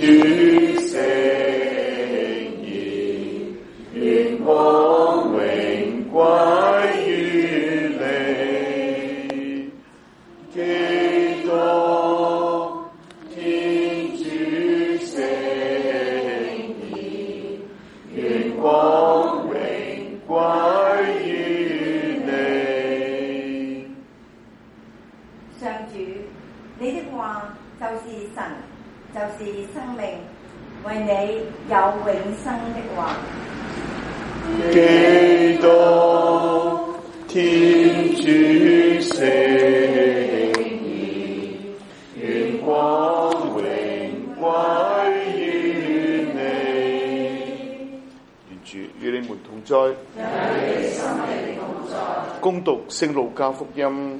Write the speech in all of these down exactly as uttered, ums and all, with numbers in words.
恭讀聖路加福音。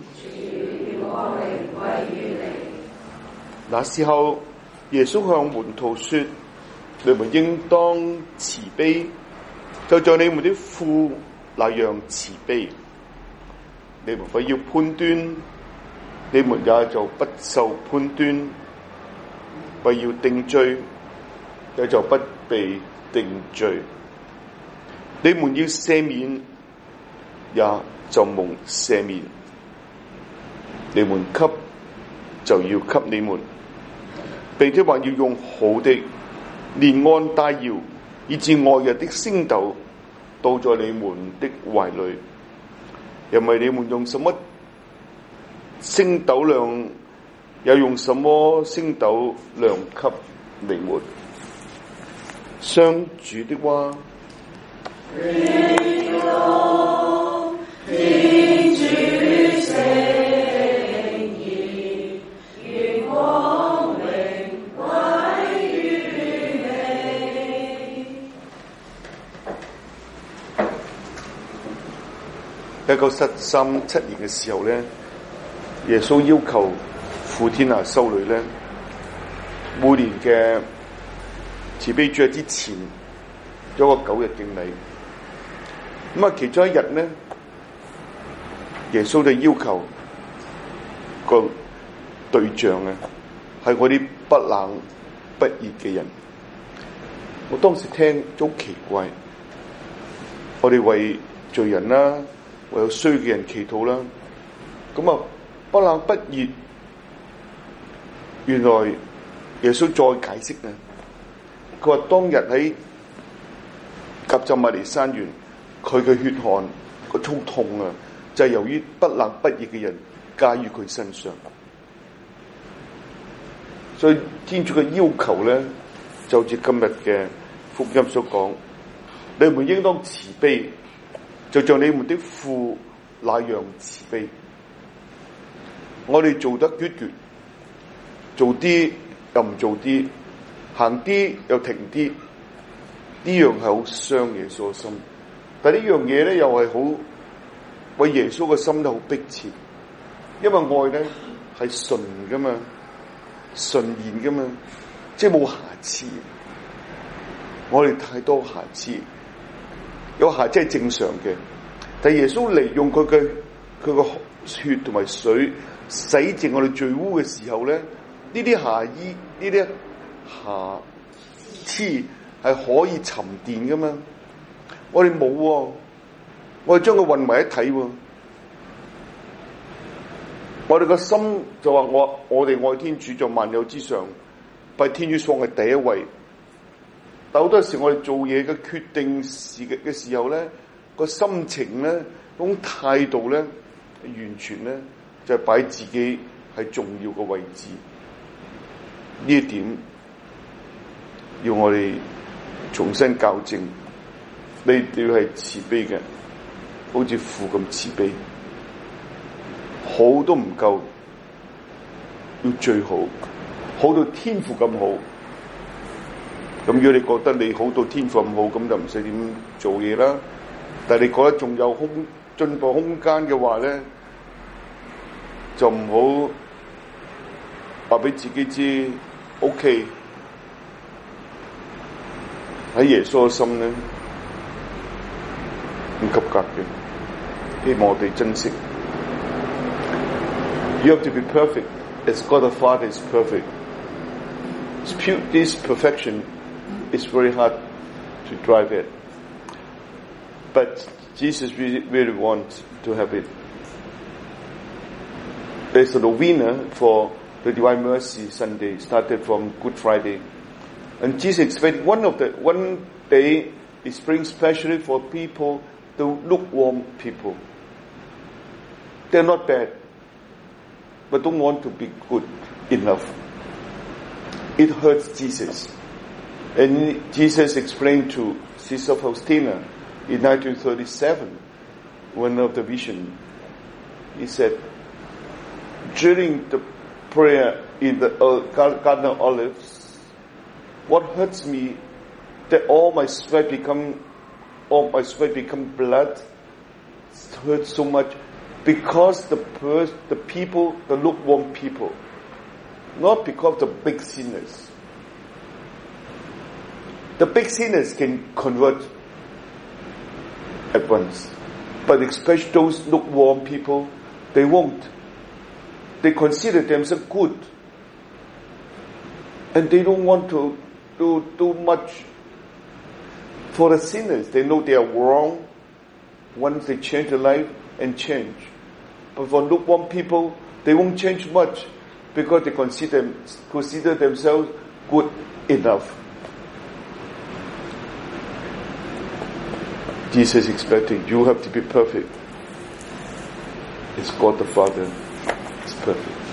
那時候，耶穌向門徒說：你們應當慈悲，就像你們的父那樣慈悲。你們不要判斷，你們也就不受判斷；不要定罪，也就不被定罪。你們要赦免，也就蒙赦免。你們給，就要給你們，並且還要用好的連按帶搖，以致外溢的升斗倒在你們的懷裏。因為你們用什麼升斗量，又用什麼升斗量給你們。上主的話。 天主聖言，願光榮歸於你。 一九七三七年嘅時候咧，耶穌要求傅天娜修女咧，每年嘅慈悲主日之前有個九日敬禮。咁啊，其中一日咧，耶穌就要求個對象啊，係嗰啲不冷不熱嘅人。我當時聽都好奇怪，我哋為罪人啦，為有衰嘅人祈禱啦，咁啊不冷不熱，原來耶穌再解釋啊，佢話當日喺革責瑪尼山園，佢嘅血汗個痛痛啊，就係、是、由於不冷不熱嘅人加於佢身上。所以天主嘅要求咧，就似今日嘅福音所講，你們應當慈悲，就像你們的父那樣慈悲。我哋做得決絕，做啲又唔做啲，行啲又停啲，呢樣係好傷耶穌嘅心。但係呢樣嘢咧，又係好為耶穌嘅心都好迫切，因為愛咧係純噶嘛，純然噶嘛，即係冇瑕疵。我哋太多瑕疵，有瑕疵係正常嘅。但係耶穌嚟用佢嘅佢個血同埋水洗淨我哋罪污嘅時候咧，呢啲瑕衣呢啲瑕疵係可以沉澱噶嘛。我哋冇喎，我哋將佢混埋一體喎。我哋個心就話我我哋愛天主在萬有之上，拜天主放喺第一位。但好多時我哋做嘢嘅決定時嘅時候咧，個心情咧，嗰種態度咧，完全咧就係擺自己係重要嘅位置。呢一點要我哋重新校正。你哋係慈悲嘅，好似父咁慈悲，好都唔夠，要最好，好到天父咁好。咁如果你覺得你好到天父咁好，咁就唔使點做嘢啦。但係你覺得仲有空進步空間嘅話咧，就唔好話俾自己知 OK。喺耶穌嘅心咧，唔及格嘅，希望我哋珍惜。You have to be perfect as God the Father is perfect. This perfection is very hard to drive it. But Jesus really, really wants to have it. There's a novena for the Divine Mercy Sunday, started from Good Friday. And Jesus expected one of the, one day is praying specially for people, the lukewarm people. They're not bad, but don't want to be good enough. It hurts Jesus. And Jesus explained to Sister Faustina in nineteen thirty-seven, one of the vision, he said, during the prayer in the Garden of Olives, what hurts me, that all my sweat become, all my sweat become blood, it hurts so much, because the pers- the people, the lukewarm people, not because the big sinners. The big sinners can convert at once, but especially those lukewarm people, they won't. They consider themselves good, and they don't want to do do much for the sinners. They know they are wrong once they change their life and change. But for lukewarm people, they won't change much because they consider consider themselves good enough. Jesus is expecting you have to be perfect. It's God the Father is perfect.